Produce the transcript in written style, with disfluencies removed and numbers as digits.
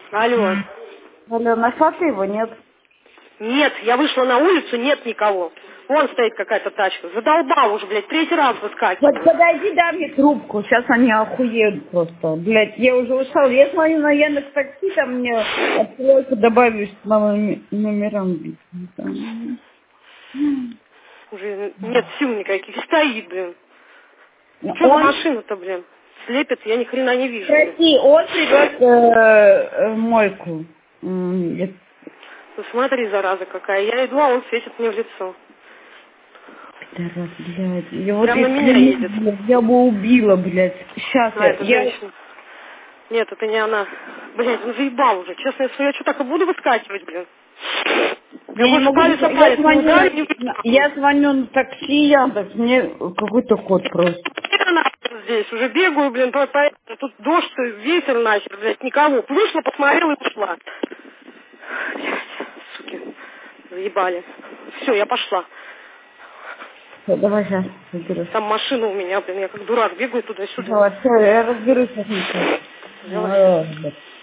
Алло. Алло, нашла ты его, нет? Нет, я вышла на улицу, нет никого. Вон стоит какая-то тачка. Задолбал уже, блядь, третий раз Вот выскакиваю. подойди, дай мне трубку, сейчас они охуеют просто. Блядь, я уже ушел. Я смотрю на Яндекс Такси, там мне отсылку добавишь с моим номером. Уже нет сил никаких. Стоит, блин. Что за Он, машина-то, блин? Слепит, я ни хрена не вижу, блин. прости, он привез мойку. Ну смотри, зараза какая. Я иду, а он светит мне в лицо. Пидорас, блядь. Я вот Прям на если меня бы не едет. было, я бы убила, блядь. Сейчас А, это я... женщина. Нет, это не она. Блядь, он заебал уже. Честно, если я что, так и буду выскакивать, блин. Я Я не больше могу, палец о я палец не ударю, не звоню, выскакиваю. я звоню на такси Яндекс, мне какой-то код просто. Я нахер здесь уже бегаю, блин, тут дождь, ветер нахер, блядь, никого. Вышла, посмотрела и ушла. Блядь, суки, заебали. Все, я пошла. Всё, давай сейчас разберусь. Там машина у меня, блин, я как дурак бегаю туда-сюда. Давай, все, я разберусь сейчас. Давай.